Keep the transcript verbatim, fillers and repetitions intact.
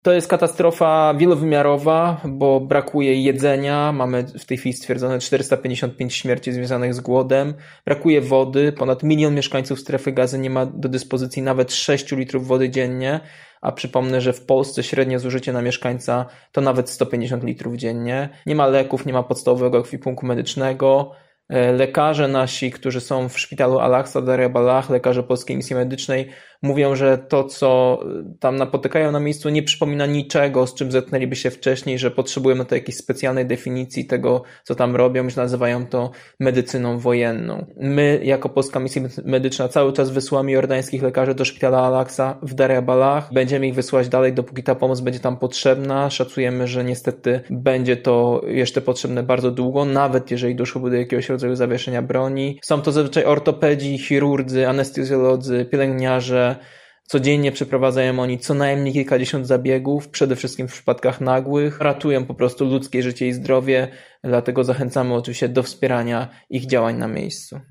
To jest katastrofa wielowymiarowa, bo brakuje jedzenia, mamy w tej chwili stwierdzone czterysta pięćdziesiąt pięć śmierci związanych z głodem, brakuje wody, ponad milion mieszkańców strefy Gazy nie ma do dyspozycji nawet sześć litrów wody dziennie, a przypomnę, że w Polsce średnie zużycie na mieszkańca to nawet sto pięćdziesiąt litrów dziennie. Nie ma leków, nie ma podstawowego ekwipunku medycznego. Lekarze nasi, którzy są w szpitalu Al-Aqsa, Dar al-Balah, lekarze Polskiej Misji Medycznej, mówią, że to, co tam napotykają na miejscu, nie przypomina niczego, z czym zetknęliby się wcześniej, że potrzebujemy to jakiejś specjalnej definicji tego, co tam robią, że nazywają to medycyną wojenną. My, jako Polska Misja Medyczna, cały czas wysyłamy jordańskich lekarzy do szpitala Al-Aqsa w Dar al-Balah. Będziemy ich wysyłać dalej, dopóki ta pomoc będzie tam potrzebna. Szacujemy, że niestety będzie to jeszcze potrzebne bardzo długo, nawet jeżeli doszłoby do jakiegoś rodzaju zawieszenia broni. Są to zazwyczaj ortopedzi, chirurdzy, anestezjolodzy, pielęgniarze. Codziennie przeprowadzają oni co najmniej kilkadziesiąt zabiegów, przede wszystkim w przypadkach nagłych. Ratują po prostu ludzkie życie i zdrowie, dlatego zachęcamy oczywiście do wspierania ich działań na miejscu.